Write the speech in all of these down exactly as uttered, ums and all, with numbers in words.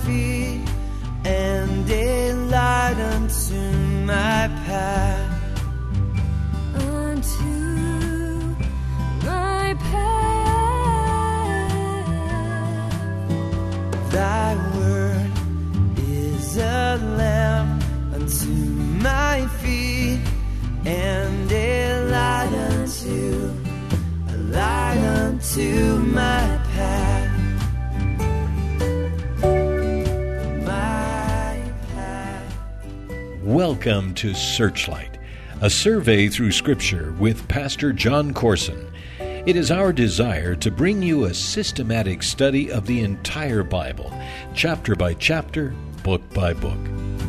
feet and a light unto my path. Unto my path. Thy word is a lamp unto my feet and a light unto, a light unto my path. My path. Welcome to Searchlight, a survey through Scripture with Pastor John Corson. It is our desire to bring you a systematic study of the entire Bible, chapter by chapter, book by book.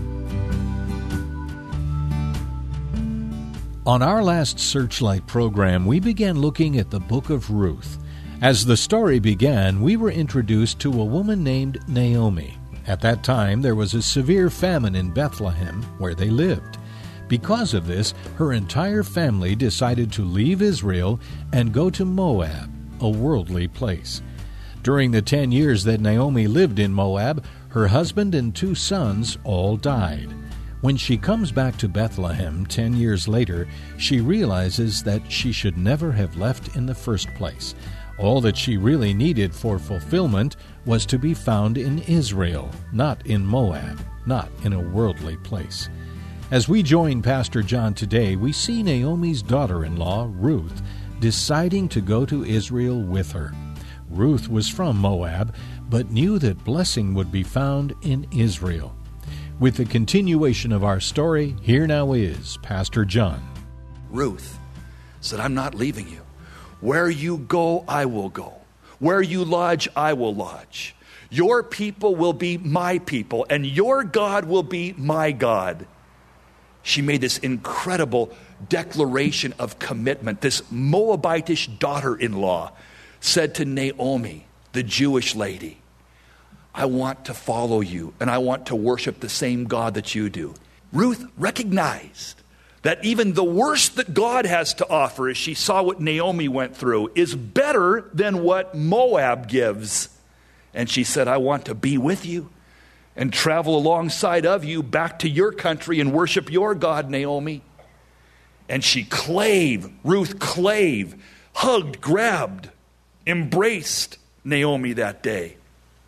On our last Searchlight program, we began looking at the book of Ruth. As the story began, we were introduced to a woman named Naomi. At that time, there was a severe famine in Bethlehem, where they lived. Because of this, her entire family decided to leave Israel and go to Moab, a worldly place. During the ten years that Naomi lived in Moab, her husband and two sons all died. When she comes back to Bethlehem ten years later, she realizes that she should never have left in the first place. All that she really needed for fulfillment was to be found in Israel, not in Moab, not in a worldly place. As we join Pastor John today, we see Naomi's daughter-in-law, Ruth, deciding to go to Israel with her. Ruth was from Moab, but knew that blessing would be found in Israel. With the continuation of our story, here now is Pastor John. Ruth said, I'm not leaving you. Where you go, I will go. Where you lodge, I will lodge. Your people will be my people, and your God will be my God. She made this incredible declaration of commitment. This Moabitish daughter-in-law said to Naomi, the Jewish lady, I want to follow you, and I want to worship the same God that you do. Ruth recognized that even the worst that God has to offer, as she saw what Naomi went through, is better than what Moab gives. And she said, I want to be with you and travel alongside of you back to your country and worship your God, Naomi. And she clave, Ruth clave, hugged, grabbed, embraced Naomi that day.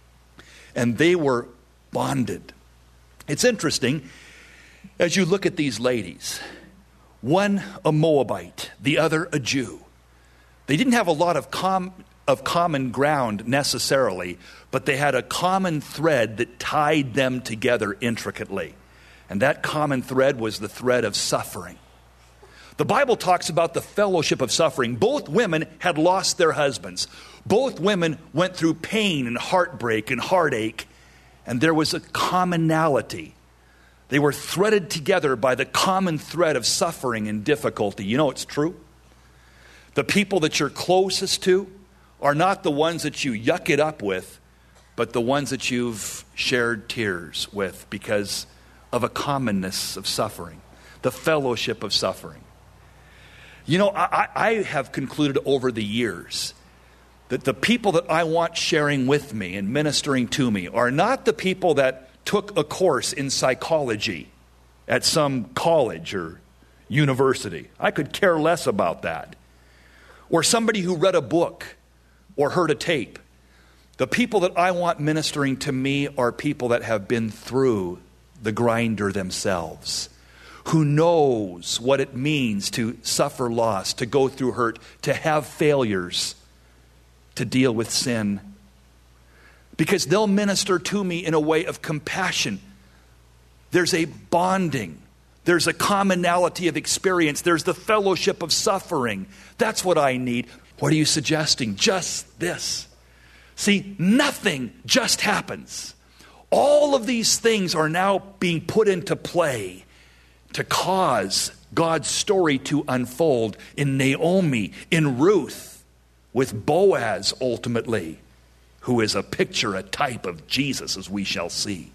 And they were bonded. It's interesting, as you look at these ladies, one a Moabite, the other a Jew. They didn't have a lot of com- of common ground necessarily, but they had a common thread that tied them together intricately. And that common thread was the thread of suffering. The Bible talks about the fellowship of suffering. Both women had lost their husbands. Both women went through pain and heartbreak and heartache, and there was a commonality. They were threaded together by the common thread of suffering and difficulty. You know it's true. The people that you're closest to are not the ones that you yuck it up with, but the ones that you've shared tears with because of a commonness of suffering, the fellowship of suffering. You know, I, I have concluded over the years that the people that I want sharing with me and ministering to me are not the people that took a course in psychology at some college or university. I could care less about that. Or somebody who read a book or heard a tape. The people that I want ministering to me are people that have been through the grinder themselves, who knows what it means to suffer loss, to go through hurt, to have failures, to deal with sin. Because they'll minister to me in a way of compassion. There's a bonding. There's a commonality of experience. There's the fellowship of suffering. That's what I need. What are you suggesting? Just this. See, nothing just happens. All of these things are now being put into play to cause God's story to unfold in Naomi, in Ruth, with Boaz ultimately, who is a picture, a type of Jesus, as we shall see.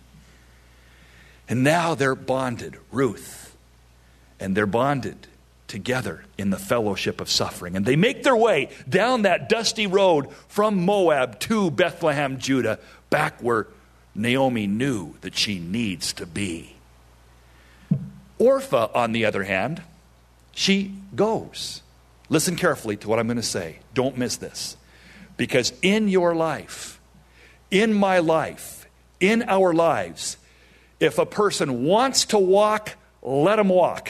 And now they're bonded, Ruth, and they're bonded together in the fellowship of suffering. And they make their way down that dusty road from Moab to Bethlehem, Judah, back where Naomi knew that she needs to be. Orpah, on the other hand, she goes. Listen carefully to what I'm going to say. Don't miss this. Because in your life, in my life, in our lives, if a person wants to walk, let him walk.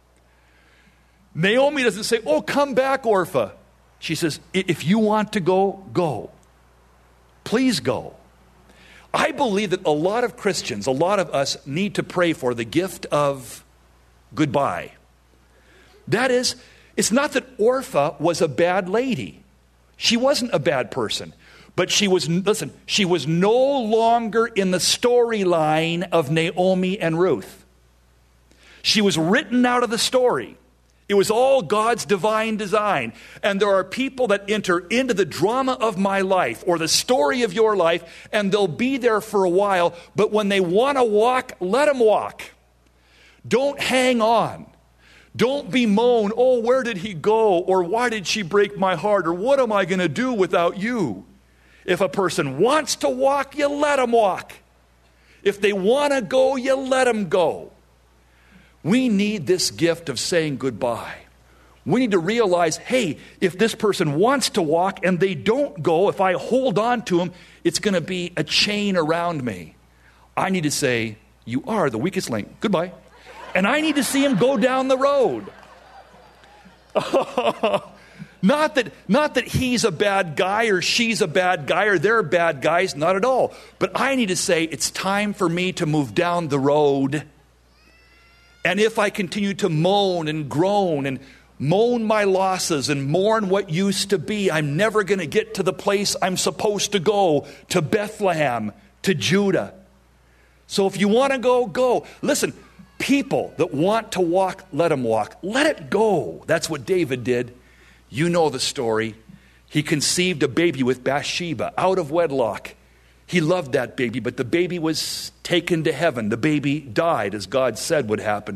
Naomi doesn't say, oh, come back, Orpah. She says, if you want to go, go. Please go. I believe that a lot of Christians, a lot of us need to pray for the gift of goodbye. That is, it's not that Orpah was a bad lady. She wasn't a bad person. But she was, listen, she was no longer in the storyline of Naomi and Ruth. She was written out of the story. It was all God's divine design. And there are people that enter into the drama of my life or the story of your life, and they'll be there for a while, but when they want to walk, let them walk. Don't hang on. Don't bemoan, oh, where did he go? Or why did she break my heart? Or what am I going to do without you? If a person wants to walk, you let them walk. If they want to go, you let them go. We need this gift of saying goodbye. We need to realize, hey, if this person wants to walk and they don't go, if I hold on to them, it's going to be a chain around me. I need to say, you are the weakest link. Goodbye. And I need to see him go down the road. Not that, not that he's a bad guy or she's a bad guy or they're bad guys, not at all. But I need to say, it's time for me to move down the road. And if I continue to moan and groan and moan my losses and mourn what used to be, I'm never going to get to the place I'm supposed to go, to Bethlehem, to Judah. So if you want to go, go. Listen, people that want to walk, let them walk. Let it go. That's what David did. You know the story. He conceived a baby with Bathsheba out of wedlock. He loved that baby, but the baby was taken to heaven. The baby died, as God said would happen.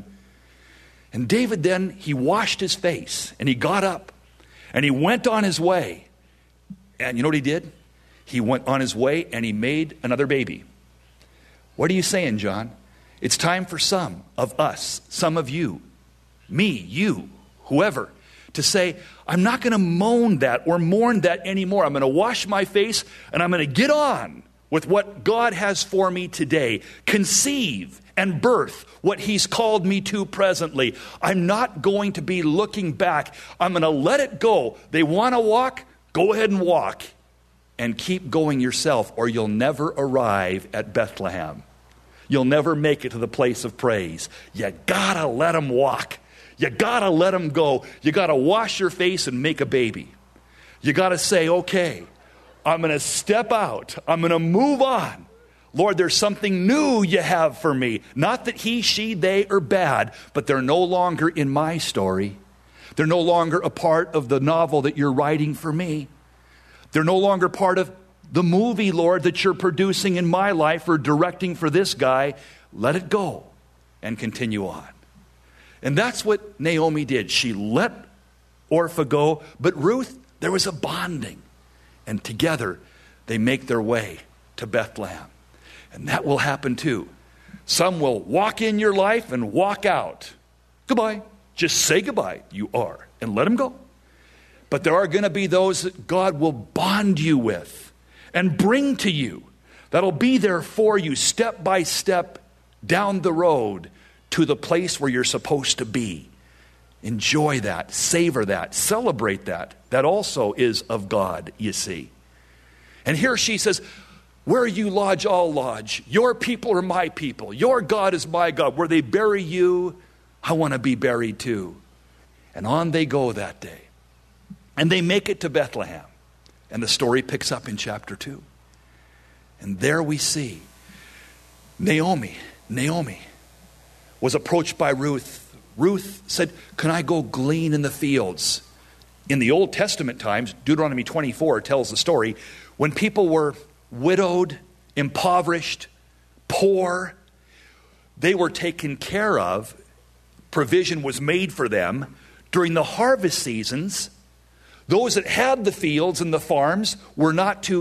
And David then, he washed his face, and he got up, and he went on his way. And you know what he did? He went on his way, and he made another baby. What are you saying, John? It's time for some of us, some of you, me, you, whoever, to say, I'm not going to moan that or mourn that anymore. I'm going to wash my face, and I'm going to get on with what God has for me today. Conceive and birth what he's called me to presently. I'm not going to be looking back. I'm going to let it go. They want to walk? Go ahead and walk. And keep going yourself, or you'll never arrive at Bethlehem. You'll never make it to the place of praise. You gotta let them walk. You gotta let them go. You gotta wash your face and make a baby. You gotta say, okay, I'm going to step out. I'm going to move on. Lord, there's something new you have for me. Not that he, she, they are bad, but they're no longer in my story. They're no longer a part of the novel that you're writing for me. They're no longer part of the movie, Lord, that you're producing in my life or directing for this guy. Let it go and continue on. And that's what Naomi did. She let Orpah go, but Ruth, there was a bonding. And together, they make their way to Bethlehem. And that will happen too. Some will walk in your life and walk out. Goodbye. Just say goodbye. You are. And let them go. But there are going to be those that God will bond you with and bring to you. That'll be there for you step by step down the road to the place where you're supposed to be. Enjoy that, savor that, celebrate that. That also is of God, you see. And here she says, where you lodge, I'll lodge. Your people are my people. Your God is my God. Where they bury you, I want to be buried too. And on they go that day. And they make it to Bethlehem. And the story picks up in chapter two. And there we see Naomi, Naomi was approached by Ruth. Ruth said, can I go glean in the fields? In the Old Testament times, Deuteronomy twenty-four tells the story, when people were widowed, impoverished, poor, they were taken care of. Provision was made for them. During the harvest seasons, those that had the fields and the farms were not to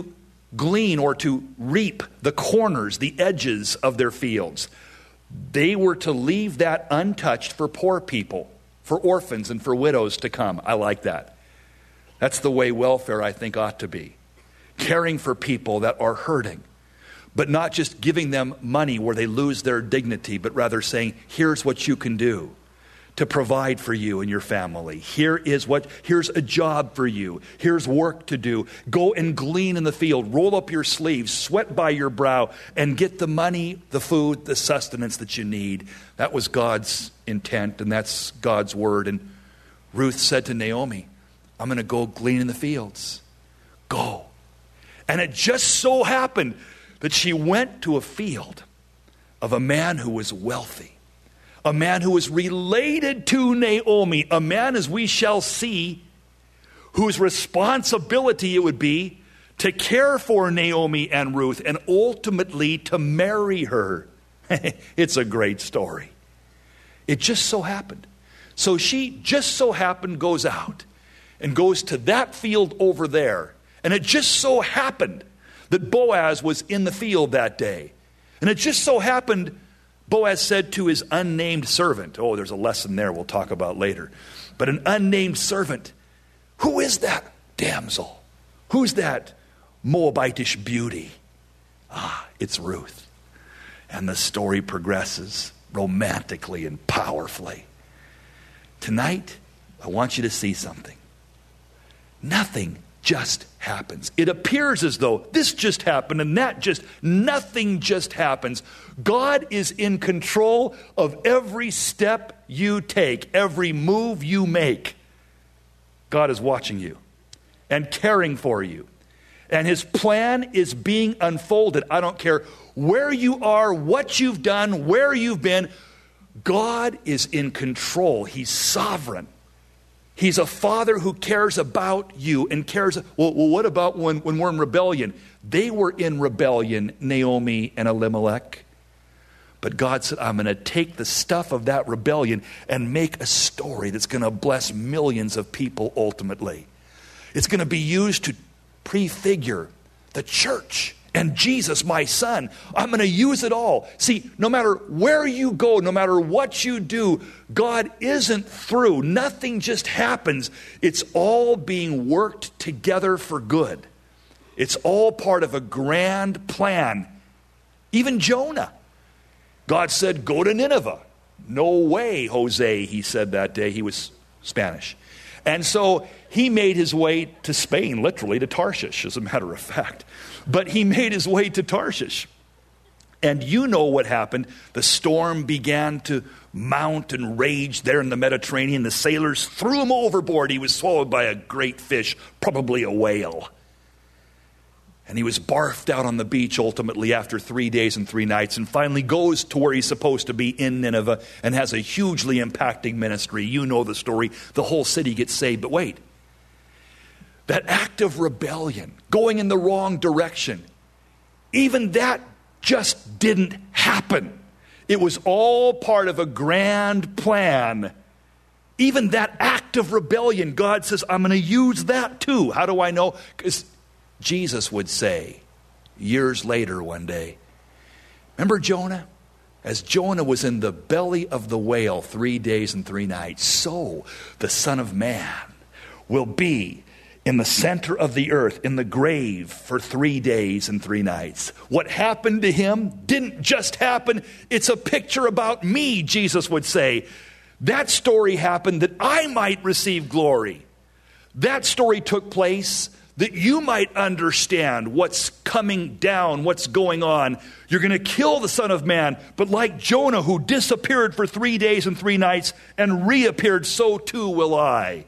glean or to reap the corners, the edges of their fields. They were to leave that untouched for poor people, for orphans and for widows to come. I like that. That's the way welfare, I think, ought to be. Caring for people that are hurting, but not just giving them money where they lose their dignity, but rather saying, here's what you can do to provide for you and your family. Here is what, here's a job for you. Here's work to do. Go and glean in the field. Roll up your sleeves, sweat by your brow, and get the money, the food, the sustenance that you need. That was God's intent, and that's God's word. And Ruth said to Naomi, I'm going to go glean in the fields. Go. And it just so happened that she went to a field of a man who was wealthy. A man who was related to Naomi, a man, as we shall see, whose responsibility it would be to care for Naomi and Ruth and ultimately to marry her. It's a great story. It just so happened. So she just so happened goes out and goes to that field over there. And it just so happened that Boaz was in the field that day. And it just so happened Boaz said to his unnamed servant, oh, there's a lesson there we'll talk about later, but an unnamed servant, who is that damsel? Who's that Moabitish beauty? Ah, it's Ruth. And the story progresses romantically and powerfully. Tonight, I want you to see something. Nothing just happens. It appears as though this just happened and that just, nothing just happens. God is in control of every step you take, every move you make. God is watching you and caring for you. And his plan is being unfolded. I don't care where you are, what you've done, where you've been. God is in control. He's sovereign. He's a father who cares about you and cares. Well, well what about when, when we're in rebellion? They were in rebellion, Naomi and Elimelech. But God said, I'm going to take the stuff of that rebellion and make a story that's going to bless millions of people ultimately. It's going to be used to prefigure the church and Jesus, my son. I'm going to use it all. See, no matter where you go, no matter what you do, God isn't through. Nothing just happens. It's all being worked together for good. It's all part of a grand plan. Even Jonah. God said, go to Nineveh. No way, Jose, he said that day. He was Spanish. And so he made his way to Spain, literally to Tarshish, as a matter of fact. But he made his way to Tarshish. And you know what happened. The storm began to mount and rage there in the Mediterranean. The sailors threw him overboard. He was swallowed by a great fish, probably a whale. And he was barfed out on the beach ultimately after three days and three nights and finally goes to where he's supposed to be in Nineveh and has a hugely impacting ministry. You know the story. The whole city gets saved. But wait. That act of rebellion, going in the wrong direction, even that just didn't happen. It was all part of a grand plan. Even that act of rebellion, God says, I'm going to use that too. How do I know? Because Jesus would say years later one day, remember Jonah? As Jonah was in the belly of the whale three days and three nights, so the Son of Man will be in the center of the earth, in the grave for three days and three nights. What happened to him didn't just happen. It's a picture about me, Jesus would say. That story happened that I might receive glory. That story took place that you might understand what's coming down, what's going on. You're going to kill the Son of Man, but like Jonah, who disappeared for three days and three nights and reappeared, so too will I.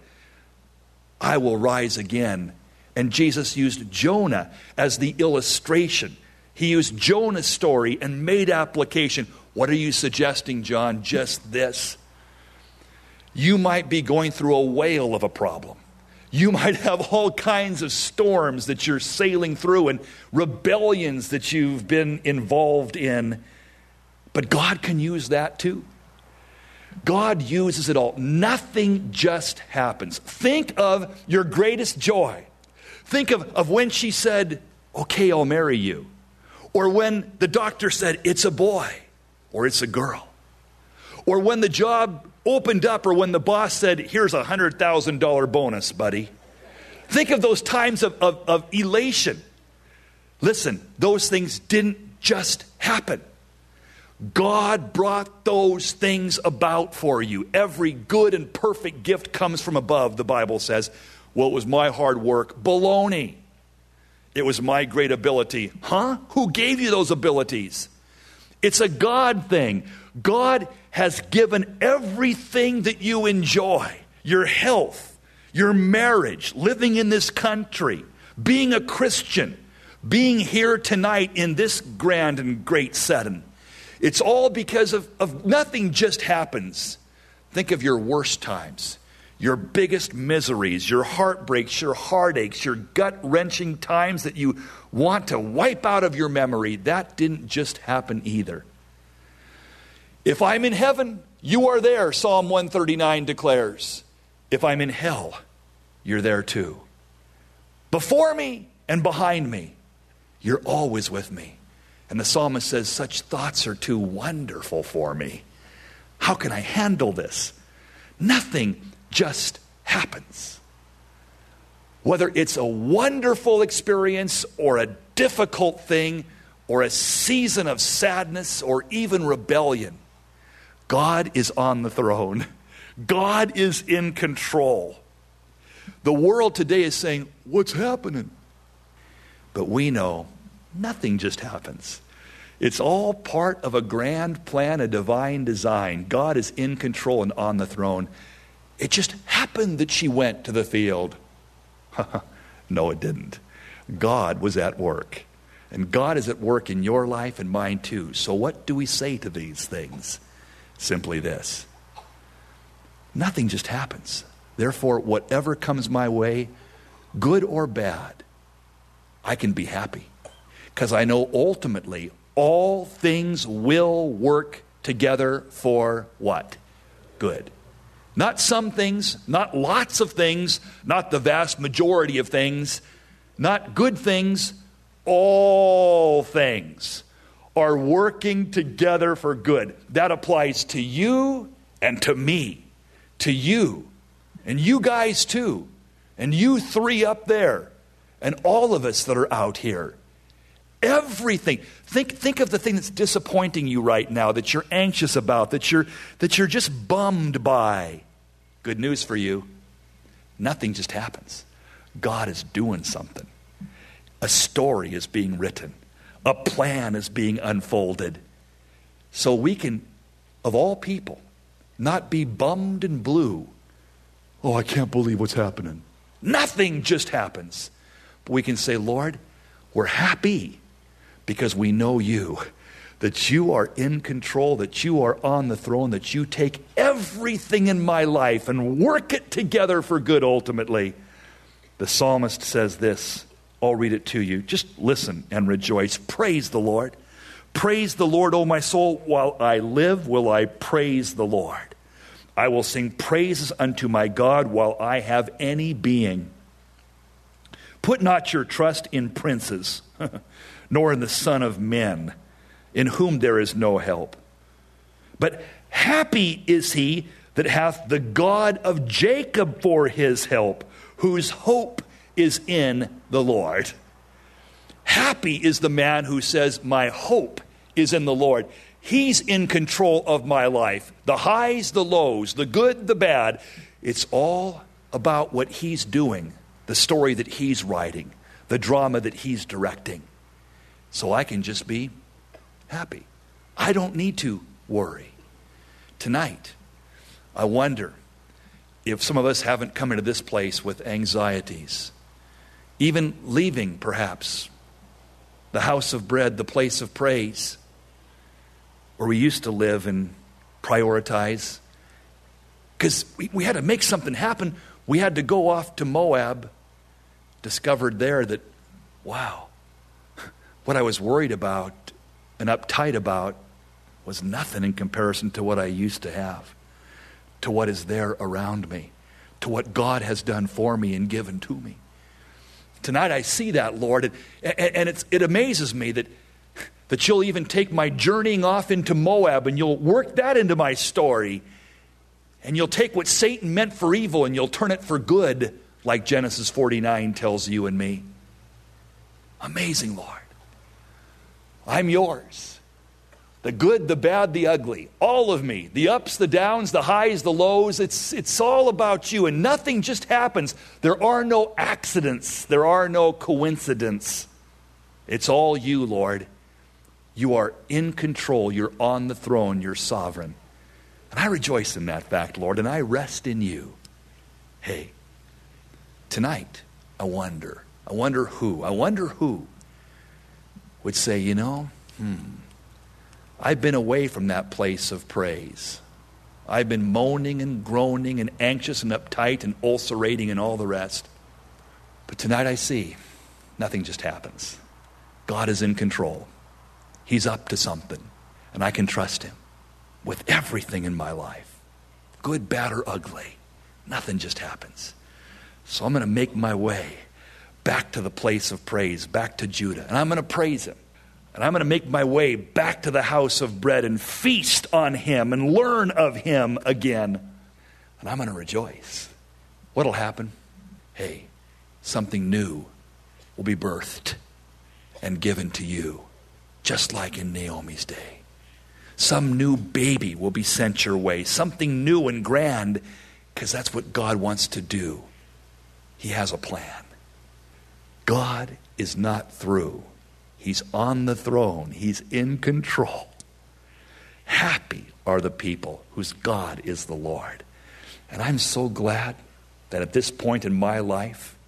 I will rise again. And Jesus used Jonah as the illustration. He used Jonah's story and made application. What are you suggesting, John? Just this. You might be going through a whale of a problem. You might have all kinds of storms that you're sailing through and rebellions that you've been involved in. But God can use that too. God uses it all. Nothing just happens. Think of your greatest joy. Think of, of when she said, okay, I'll marry you. Or when the doctor said, it's a boy or it's a girl. Or when the job opened up, or when the boss said, here's a one hundred thousand dollars bonus, buddy. Think of those times of, of, of elation. Listen, those things didn't just happen. God brought those things about for you. Every good and perfect gift comes from above, the Bible says. Well, it was my hard work. Baloney. It was my great ability. Huh? Who gave you those abilities? It's a God thing. God has given everything that you enjoy. Your health, your marriage, living in this country, being a Christian, being here tonight in this grand and great setting. It's all because of, of nothing just happens. Think of your worst times, your biggest miseries, your heartbreaks, your heartaches, your gut-wrenching times that you want to wipe out of your memory. That didn't just happen either. If I'm in heaven, you are there, Psalm one thirty-nine declares. If I'm in hell, you're there too. Before me and behind me, you're always with me. And the psalmist says, such thoughts are too wonderful for me. How can I handle this? Nothing just happens. Whether it's a wonderful experience or a difficult thing or a season of sadness or even rebellion, God is on the throne. God is in control. The world today is saying, what's happening? But we know nothing just happens. It's all part of a grand plan, a divine design. God is in control and on the throne. It just happened that she went to the field. No, it didn't. God was at work. And God is at work in your life and mine too. So what do we say to these things? Simply this. Nothing just happens. Therefore, whatever comes my way, good or bad, I can be happy. Because I know ultimately all things will work together for what? Good. Not some things, not lots of things, not the vast majority of things, not good things, all things are working together for good. That applies to you and to me, to you, and you guys too, and you three up there, and all of us that are out here. Everything. Think, think of the thing that's disappointing you right now, that you're anxious about, that you're, that you're just bummed by. Good news for you. Nothing just happens. God is doing something. A story is being written. A plan is being unfolded. So we can, of all people, not be bummed and blue. Oh, I can't believe what's happening. Nothing just happens. But we can say, Lord, we're happy because we know you, that you are in control, that you are on the throne, that you take everything in my life and work it together for good ultimately. The psalmist says this. I'll read it to you. Just listen and rejoice. Praise the Lord. Praise the Lord, O my soul. While I live, will I praise the Lord. I will sing praises unto my God while I have any being. Put not your trust in princes, nor in the Son of Men, in whom there is no help. But happy is he that hath the God of Jacob for his help, whose hope is in the Lord. Happy is the man who says, my hope is in the Lord. He's in control of my life. The highs, the lows, the good, the bad. It's all about what he's doing, the story that he's writing, the drama that he's directing. So I can just be happy. I don't need to worry. Tonight, I wonder if some of us haven't come into this place with anxieties, even leaving perhaps the house of bread, the place of praise, where we used to live and prioritize. Because we, we had to make something happen. We had to go off to Moab. Discovered there that, wow, what I was worried about and uptight about was nothing in comparison to what I used to have, to what is there around me, to what God has done for me and given to me. Tonight I see that, Lord, and, and, and it's, it amazes me that, that you'll even take my journeying off into Moab and you'll work that into my story. And you'll take what Satan meant for evil and you'll turn it for good, like Genesis forty-nine tells you and me. Amazing, Lord. I'm yours. The good, the bad, the ugly. All of me. The ups, the downs, the highs, the lows. It's, it's all about you. And nothing just happens. There are no accidents. There are no coincidences. It's all you, Lord. You are in control. You're on the throne. You're sovereign. And I rejoice in that fact, Lord, and I rest in you. Hey, tonight, I wonder. I wonder who. I wonder who would say, you know, hmm, I've been away from that place of praise. I've been moaning and groaning and anxious and uptight and ulcerating and all the rest. But tonight I see nothing just happens. God is in control. He's up to something, and I can trust him with everything in my life, good, bad, or ugly. Nothing just happens. So I'm going to make my way back to the place of praise, back to Judah, and I'm going to praise him. And I'm going to make my way back to the house of bread and feast on him and learn of him again. And I'm going to rejoice. What'll happen? Hey, something new will be birthed and given to you, just like in Naomi's day. Some new baby will be sent your way, something new and grand, because that's what God wants to do. He has a plan. God is not through. He's on the throne. He's in control. Happy are the people whose God is the Lord. And I'm so glad that at this point in my life,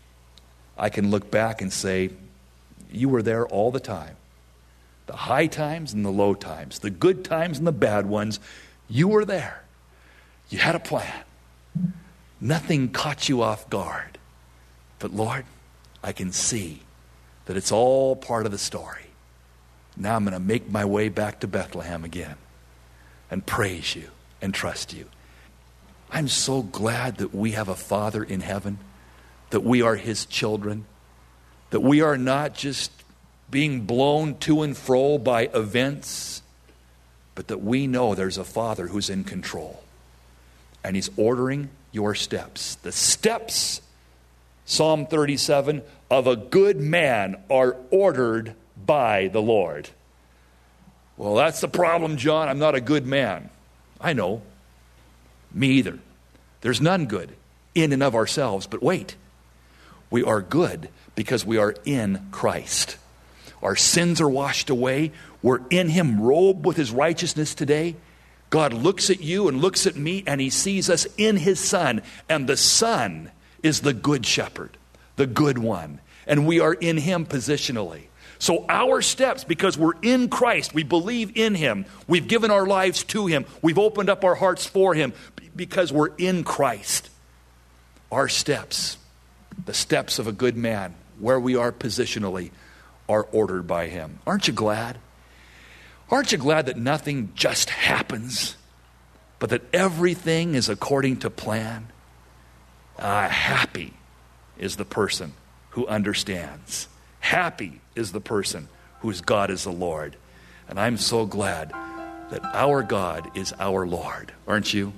I can look back and say, you were there all the time. The high times and the low times, the good times and the bad ones, you were there. You had a plan. Nothing caught you off guard. But Lord, I can see that it's all part of the story. Now I'm going to make my way back to Bethlehem again and praise you and trust you. I'm so glad that we have a Father in heaven, that we are his children, that we are not just being blown to and fro by events, but that we know there's a Father who's in control. And he's ordering your steps. The steps, Psalm thirty-seven, of a good man are ordered by the Lord. Well, that's the problem, John. I'm not a good man. I know. Me either. There's none good in and of ourselves. But wait, we are good because we are in Christ. Our sins are washed away. We're in him, robed with his righteousness today. God looks at you and looks at me, and he sees us in his Son. And the Son is the good shepherd, the good one. And we are in him positionally. So our steps, because we're in Christ, we believe in him, we've given our lives to him, we've opened up our hearts for him, because we're in Christ. Our steps, the steps of a good man, where we are positionally, are ordered by him. Aren't you glad? Aren't you glad that nothing just happens, but that everything is according to plan? Uh, happy is the person who understands. Happy is the person whose God is the Lord. And I'm so glad that our God is our Lord. Aren't you?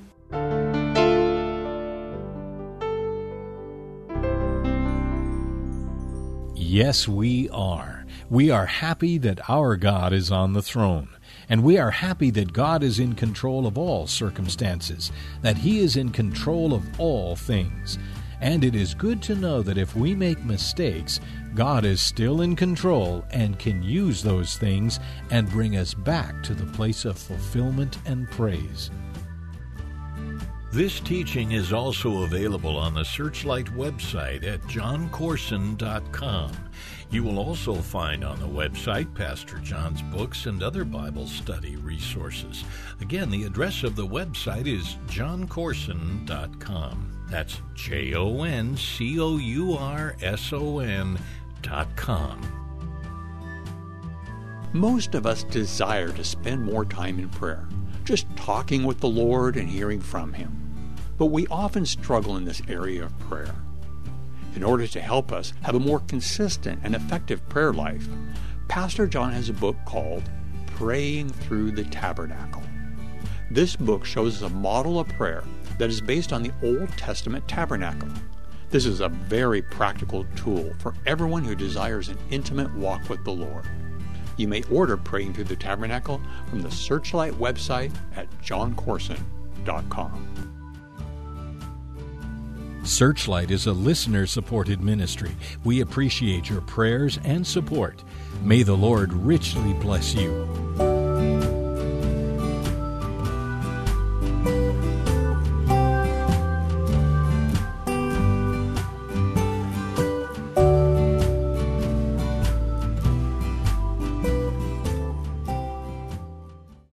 Yes, we are. We are happy that our God is on the throne. And we are happy that God is in control of all circumstances, that he is in control of all things. And it is good to know that if we make mistakes, God is still in control and can use those things and bring us back to the place of fulfillment and praise. This teaching is also available on the Searchlight website at john corson dot com. You will also find on the website Pastor John's books and other Bible study resources. Again, the address of the website is john corson dot com. That's J O N C O U R S O N dot com. Most of us desire to spend more time in prayer, just talking with the Lord and hearing from him. But we often struggle in this area of prayer. In order to help us have a more consistent and effective prayer life, Pastor John has a book called Praying Through the Tabernacle. This book shows us a model of prayer that is based on the Old Testament tabernacle. This is a very practical tool for everyone who desires an intimate walk with the Lord. You may order Praying Through the Tabernacle from the Searchlight website at john corson dot com. Searchlight is a listener-supported ministry. We appreciate your prayers and support. May the Lord richly bless you.